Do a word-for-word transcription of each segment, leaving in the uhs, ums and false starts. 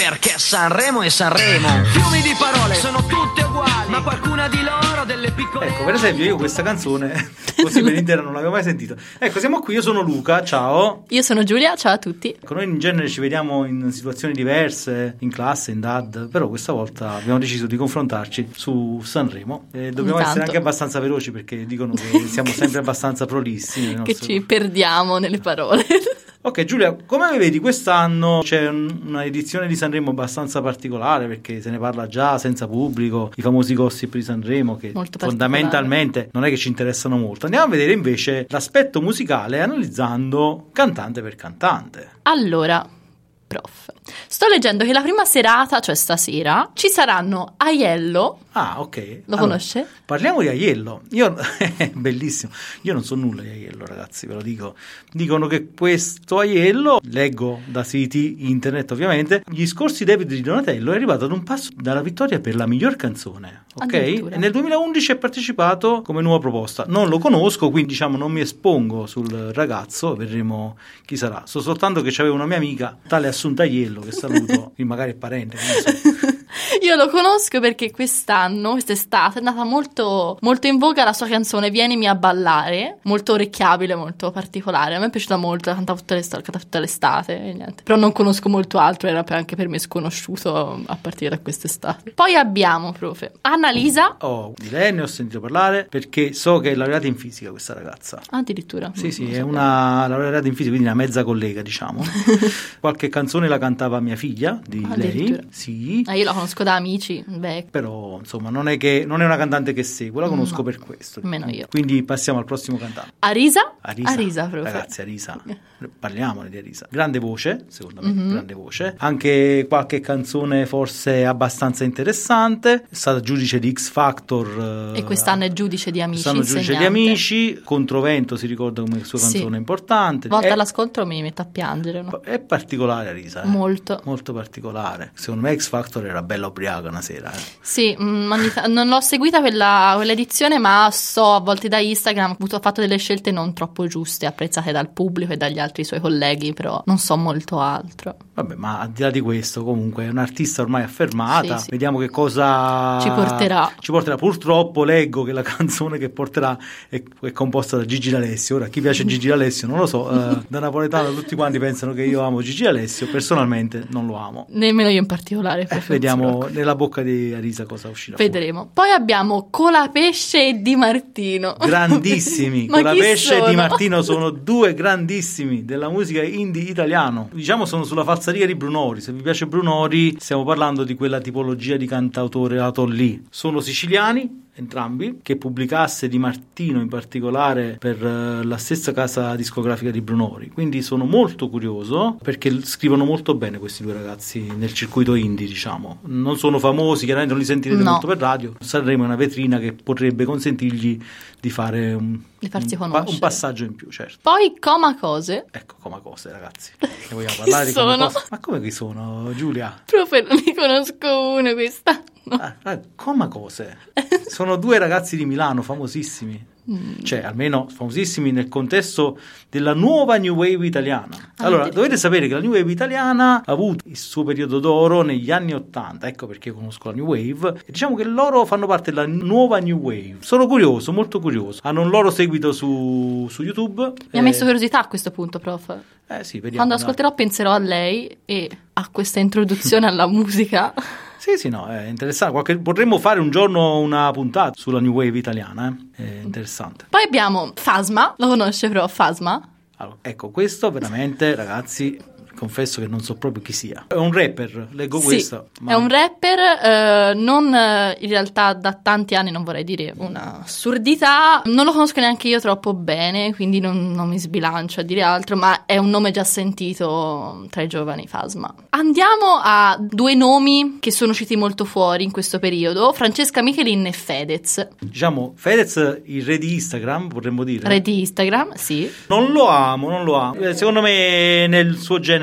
perché Sanremo è Sanremo. Fiumi di parole sono tutte uguali, ma qualcuna di loro ha delle piccole. Ecco, per esempio, io questa canzone così per intera non l'avevo mai sentita. Ecco, siamo qui, io sono Luca, ciao. Io sono Giulia, ciao a tutti. Ecco, noi in genere ci vediamo in situazioni diverse, in classe, in D A D, però questa volta abbiamo deciso di confrontarci su Sanremo e dobbiamo Intanto. essere anche abbastanza veloci perché dicono che siamo sempre abbastanza prolissi nelle Che nostre... ci perdiamo nelle parole. Ok Giulia, come vedi quest'anno c'è un- una edizione di Sanremo abbastanza particolare perché se ne parla già senza pubblico, i famosi gossip di Sanremo che Molto fondamentalmente non è che ci interessano molto. Andiamo a vedere invece l'aspetto musicale analizzando cantante per cantante. Allora, prof, sto leggendo che la prima serata, cioè stasera, ci saranno Aiello. Ah, ok. Lo Allora, conosce? Parliamo di Aiello. Io, bellissimo. Io non so nulla di Aiello, ragazzi, ve lo dico. Dicono che questo Aiello, leggo da siti internet ovviamente, gli scorsi David di Donatello è arrivato ad un passo dalla vittoria per la miglior canzone, ok? Addirittura. E nel duemilaundici è partecipato come nuova proposta. Non lo conosco, quindi diciamo non mi espongo sul ragazzo, vedremo chi sarà. So soltanto che c'aveva una mia amica, tale Assunta Aiello, che saluto, magari è parente, non so. Io lo conosco perché quest'anno, quest'estate, è andata molto, molto in voga la sua canzone Vienimi a ballare, molto orecchiabile, molto particolare. A me è piaciuta molto, l'ha cantata tutta l'estate, cantata tutta l'estate e niente. Però non conosco molto altro, era per- anche per me sconosciuto a partire da quest'estate. Poi abbiamo, profe, Annalisa. Oh, di lei ne ho sentito parlare perché so che è laureata in fisica questa ragazza. Addirittura. Sì, sì, Non è sapevo. una laureata in fisica, quindi una mezza collega, diciamo. Qualche canzone la cantava mia figlia, di Addirittura. lei, sì. Ah, io la conosco da amici, beh, Però, insomma, non è che non è una cantante che seguo, la conosco No, per questo. nemmeno io. Quindi passiamo al prossimo cantante. Arisa. Arisa, Arisa, profe. ragazzi, Arisa, parliamone di Arisa. Grande voce, secondo me, Mhm. grande voce. Anche qualche canzone forse abbastanza interessante. È stata giudice di X Factor. eh, E quest'anno è giudice di Amici, Quest'anno giudice di insegnante. Amici. Controvento si ricorda come sua Sì. canzone importante. A volte È- all'ascolto mi metto a piangere, no? È particolare Arisa, eh? Molto. Molto particolare. Secondo me X Factor era bella ubriaca una sera. Eh. Sì, mm, ogni ta- non l'ho seguita quella, quell'edizione, ma so a volte da Instagram ha avuto- ha fatto delle scelte non troppo giuste, apprezzate dal pubblico e dagli altri suoi colleghi, però non so molto altro. Vabbè, ma al di là di questo, comunque è un'artista ormai affermata. Sì, sì. Vediamo che cosa Ci porterà. Ci porterà. Purtroppo leggo che la canzone che porterà è, è composta da Gigi D'Alessio. Ora, chi piace Gigi D'Alessio non lo so. eh, da napoletano tutti quanti pensano che io amo Gigi D'Alessio. Personalmente non lo amo. Nemmeno io in particolare. Eh, preferisco vediamo rock. nella bocca di Arisa cosa uscirà fuori. Vedremo. Poi abbiamo Colapesce e Di Martino. Grandissimi, Ma chi Colapesce e Di sono? Martino sono due grandissimi della musica indie italiano. Diciamo sono sulla falsariga di Brunori. Se vi piace Brunori, stiamo parlando di quella tipologia di cantautore nato lì. Sono siciliani entrambi, che pubblicasse Di Martino in particolare per eh, la stessa casa discografica di Brunori, quindi sono molto curioso perché l- scrivono molto bene questi due ragazzi nel circuito indie, diciamo. Non sono famosi, chiaramente non li sentirete No. molto per radio. Sanremo è una vetrina che potrebbe consentirgli di fare un, Di farsi un, pa- conoscere. un passaggio in più, certo. Poi Coma Cose. Ecco come cose, ragazzi. Ne vogliamo parlare Chi di come sono? cose? Ma come chi sono, Giulia? Profe, ne conosco uno quest'anno. Ah, ah, come cose? Sono due ragazzi di Milano famosissimi. Cioè, almeno famosissimi nel contesto della nuova New Wave italiana. Ah, Allora, addirittura. dovete sapere che la New Wave italiana ha avuto il suo periodo d'oro negli anni Ottanta, ecco perché io conosco la New Wave, e diciamo che loro fanno parte della nuova New Wave. Sono curioso, molto curioso. Hanno un loro seguito su, su YouTube. Mi ha messo curiosità a questo punto, prof. Eh sì, vediamo. Quando dai. ascolterò penserò a lei e a questa introduzione alla musica. Sì, sì, no, è interessante. Qualche... Potremmo fare un giorno una puntata sulla New Wave italiana, eh? È interessante. Poi abbiamo Fasma, lo conosce però Fasma? Allora, ecco, questo veramente, ragazzi, confesso che non so proprio chi sia. È un rapper, leggo Sì, questo. ma- è un rapper, eh, non eh, in realtà da tanti anni, non vorrei dire un'assurdità, non lo conosco neanche io troppo bene, quindi non, non mi sbilancio a dire altro, ma è un nome già sentito tra i giovani, Fasma. Andiamo a due nomi che sono usciti molto fuori in questo periodo, Francesca Michelin e Fedez. Diciamo, Fedez, il re di Instagram, potremmo dire. Re di Instagram, sì. Non lo amo, non lo amo. Eh, Secondo me nel suo genere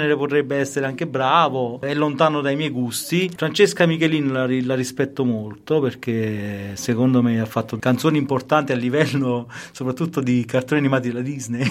genere potrebbe essere anche bravo, è lontano dai miei gusti. Francesca Michelin la, la rispetto molto perché secondo me ha fatto canzoni importanti a livello soprattutto di cartoni animati della Disney.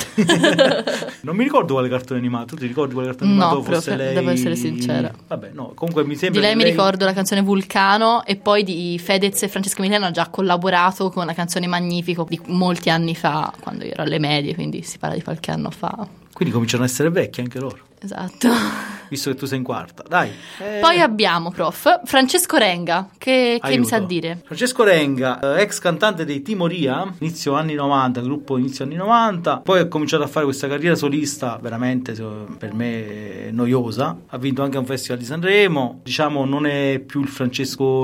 Non mi ricordo quale cartone animato, tu ti ricordi quale cartone No, animato fosse proprio, lei? devo essere sincera. Vabbè, no, comunque mi sembra Di lei che mi ricordo la canzone Vulcano e poi di Fedez e Francesca Michelin hanno già collaborato con la canzone Magnifico di molti anni fa, quando io ero alle medie, quindi si parla di qualche anno fa. Quindi cominciano a essere vecchi anche loro. Esatto. Visto che tu sei in quarta, dai. Eh... Poi abbiamo, prof, Francesco Renga, che, che mi sa Aiuto. dire? Francesco Renga, ex cantante dei Timoria, inizio anni novanta, gruppo inizio anni novanta, poi ha cominciato a fare questa carriera solista veramente per me noiosa, ha vinto anche un festival di Sanremo, diciamo non è più il Francesco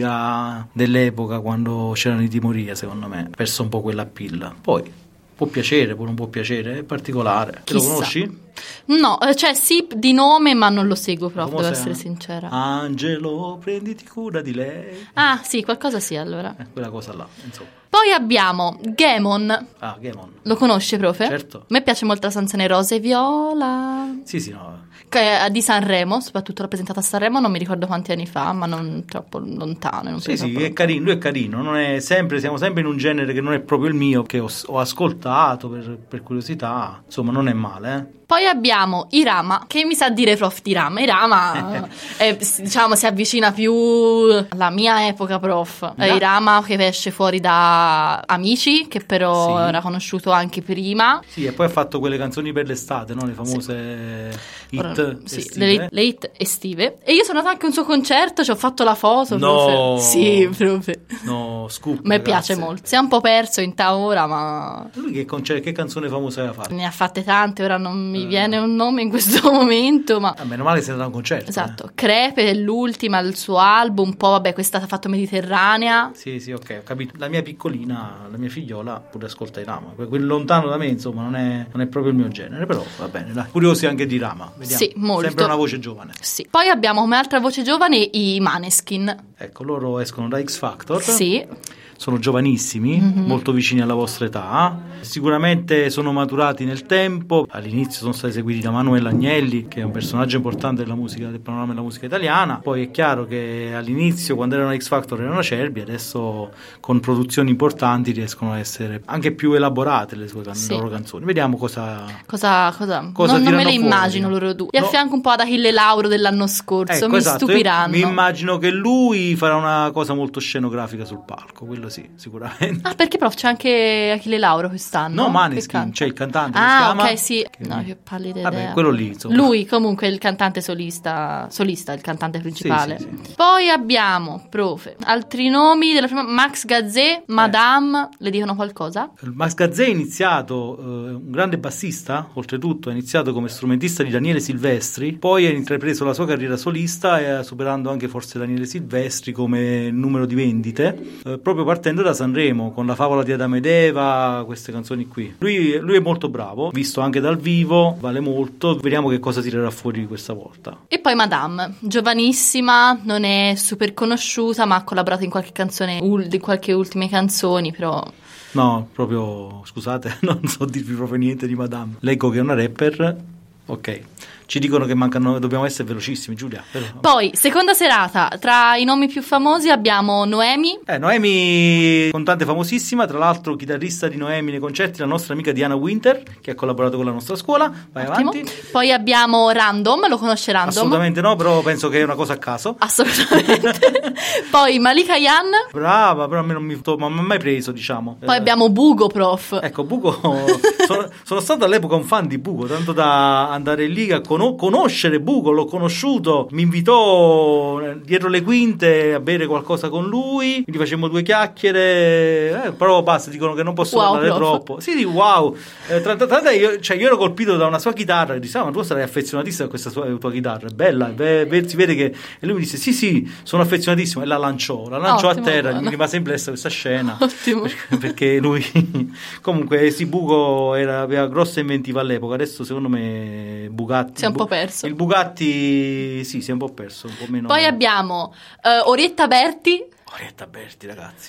Renga dell'epoca quando c'erano i Timoria, secondo me, ha perso un po' quella pilla. Poi può piacere, poi non può piacere, è particolare. Te lo Chissà. conosci? No, eh, cioè sì di nome ma non lo seguo proprio, devo Famosa- essere sincera. Angelo, prenditi cura di lei. Ah sì, qualcosa sì allora. Eh, quella cosa là, insomma. Poi abbiamo Gamon, Ah, Gamon. lo conosce profe? Certo. A me piace molto la canzone Rose e Viola, Sì, sì, no. che è di Sanremo, soprattutto rappresentata a Sanremo, non mi ricordo quanti anni fa, ma non troppo lontano. Non Sì, penso sì, troppo è carino, lui è carino, non è sempre, siamo sempre in un genere che non è proprio il mio, che ho, ho ascoltato per, per curiosità, insomma non è male, eh. Poi abbiamo Irama, che mi sa dire prof di Irama. Irama, è, diciamo, si avvicina più alla mia epoca, prof. Da- Eh, Irama che esce fuori da Amici, che però Sì. era conosciuto anche prima. Sì, e poi ha fatto quelle canzoni per l'estate, no? Le famose Ora, hit sì, estive. le, le hit estive. E io sono andata anche a un suo concerto, ci ho fatto la foto. No. profe. Sì, profe. No, scoop, A me ragazze. piace molto. Si è un po' perso in ta ora, ma Lui che, concer- che canzone famosa aveva fatto? ne ha fatte tante. Ora non mi viene un nome in questo momento, ma Ah, meno male se era un concerto. esatto. Crepe è l'ultima, il suo album. Poi vabbè, questa ha fatto Mediterranea. eh. Sì, sì, ok, ho capito. La mia piccolina, la mia figliola, pure ascolta i Rama. Que- Quel lontano da me, insomma, non è, non è proprio il mio genere, però va bene, dai. Curiosi anche di Rama. Vediamo. Sì, molto. Sempre una voce giovane. Sì. Poi abbiamo come altra voce giovane i Maneskin. Ecco, loro escono da X Factor. Sì. Sono giovanissimi, Mhm. molto vicini alla vostra età, sicuramente sono maturati nel tempo. All'inizio sono stati seguiti da Manuel Agnelli, che è un personaggio importante della musica, del panorama della musica italiana. Poi è chiaro che all'inizio, quando erano a X Factor, erano acerbi, adesso con produzioni importanti riescono a essere anche più elaborate le, sue can- Sì. le loro canzoni. Vediamo cosa... Cosa, cosa? Cosa non, non me tirano le fuori? immagino loro due. Mi No. affianco un po' ad Achille Lauro dell'anno scorso, Ecco, mi esatto, io stupiranno. mi immagino che lui farà una cosa molto scenografica sul palco, quello sì, sicuramente. Ah, perché prof c'è anche Achille Lauro quest'anno? No, Che Maneskin, canta? c'è il cantante che si Ah, chiama... ok, sì. che- No, più pallida Vabbè, idea. quello lì, insomma. Lui comunque è il cantante solista, solista, il cantante principale. Sì, sì, Poi abbiamo, profe, altri nomi della prima, Max Gazzè, Madame, le dicono qualcosa? Max Gazzè è iniziato, eh, un grande bassista, oltretutto, ha iniziato come strumentista di Daniele Silvestri, poi ha intrapreso la sua carriera solista, e superando anche forse Daniele Silvestri come numero di vendite, eh, proprio partendo da Sanremo, con la favola di Adamo ed Eva, queste canzoni qui. Lui, lui è molto bravo, visto anche dal vivo, vale molto, vediamo che cosa tirerà fuori questa volta. E poi Madame, giovanissima, non è super conosciuta, ma ha collaborato in qualche canzone, ul- di qualche ultime canzoni, però... No, proprio, scusate, non so dirvi proprio niente di Madame. Leggo che è una rapper, ok. Ci dicono che mancano, dobbiamo essere velocissimi, Giulia. Però... Poi, seconda serata, tra i nomi più famosi abbiamo Noemi. Eh, Noemi, cantante famosissima, tra l'altro chitarrista di Noemi nei concerti, la nostra amica Diana Winter, che ha collaborato con la nostra scuola. Vai Ottimo. avanti. Poi abbiamo Random, lo conosce Random? Assolutamente no, però penso che è una cosa a caso. Assolutamente. Poi Malika Yan. Brava, però a me non mi, to- ma mi ha mai preso, diciamo. Poi Eh, abbiamo Bugo, prof. Ecco, Bugo, sono, sono stato all'epoca un fan di Bugo, tanto da andare lì a conoscere conoscere Bugo, l'ho conosciuto, mi invitò dietro le quinte a bere qualcosa con lui, quindi facemmo due chiacchiere, eh, però basta, dicono che non posso Wow, parlare prof. troppo. Sì, sì, wow. Eh, tra, tra, tra, io, cioè, io ero colpito da una sua chitarra e dissi, ah, ma tu sarai affezionatissimo a questa sua, tua chitarra, è bella, beh, beh, si vede che... E lui mi disse, sì, sì, sono affezionatissimo, e la lanciò, la lanciò Ottimo, a terra, buono. mi rimase impressa questa scena. Ottimo. Perché, perché lui comunque sì, Bugo era, aveva grossa inventiva all'epoca, adesso secondo me Bugatti Si è un po' perso. il Bugatti sì, si è un po' perso, un po' meno. Poi abbiamo eh, Orietta Berti. Orietta Berti, ragazzi,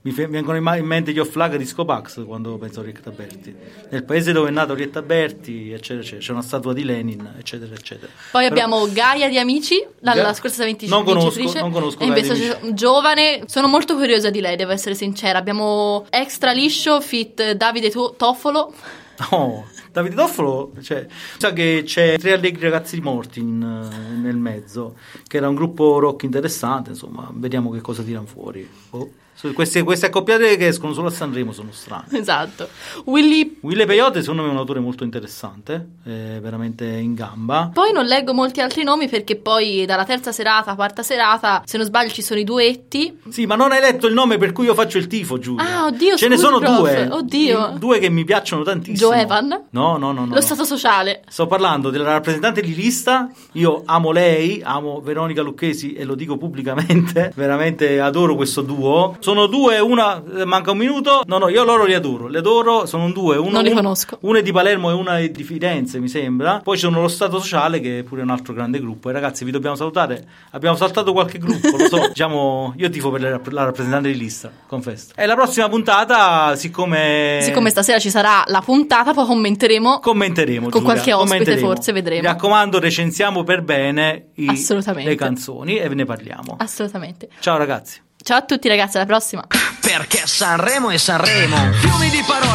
mi fe- vengono in, ma- in mente gli Off-Flag di Scopax quando penso a Orietta Berti. Nel paese dove è nato Orietta Berti, eccetera, eccetera. C'è una statua di Lenin, eccetera, eccetera. Poi Però, abbiamo Gaia di Amici, dalla Ga- scorsa vinti- non conosco, vincitrice. non conosco E Gaia invece di c'è un giovane, sono molto curiosa di lei, devo essere sincera. Abbiamo Extra Liscio, fit Davide To- Toffolo. Oh, Davide Toffolo, cioè, sa che c'è Tre Allegri Ragazzi Morti in, nel mezzo, che era un gruppo rock interessante, insomma, vediamo che cosa tirano fuori. Oh. Queste, queste accoppiate che escono solo a Sanremo sono strane. Esatto. Willy Wille Peyote secondo me è un autore molto interessante, è veramente in gamba. Poi non leggo molti altri nomi perché poi dalla terza serata, quarta serata, se non sbaglio ci sono i duetti. Sì, ma non hai letto il nome per cui io faccio il tifo, Giulia. Ah, oddio, ce ne scusi, sono prof. due. Oddio. Due che mi piacciono tantissimo. Joe Evan? No, no, no, no. Lo no. stato sociale. Sto parlando della rappresentante di lista. Io amo lei, amo Veronica Lucchesi e lo dico pubblicamente. Veramente adoro questo duo. Sono due, una manca un minuto. No, no, io loro li adoro. Li adoro, sono due. Uno, Non li un- conosco. Una è di Palermo e una è di Firenze, mi sembra. Poi c'è lo Stato Sociale, che è pure un altro grande gruppo. E ragazzi, vi dobbiamo salutare. Abbiamo saltato qualche gruppo, lo so. Diciamo, io tifo per la, per la rappresentante di lista, confesso. E la prossima puntata, siccome Siccome stasera ci sarà la puntata, poi commenteremo. commenteremo Con Giulia, qualche ospite, commenteremo. forse, vedremo. Mi raccomando, recensiamo per bene i- Assolutamente. le canzoni e ve ne parliamo. Assolutamente. Ciao ragazzi. Ciao a tutti ragazzi, alla prossima. Perché Sanremo è Sanremo, fiumi di parole.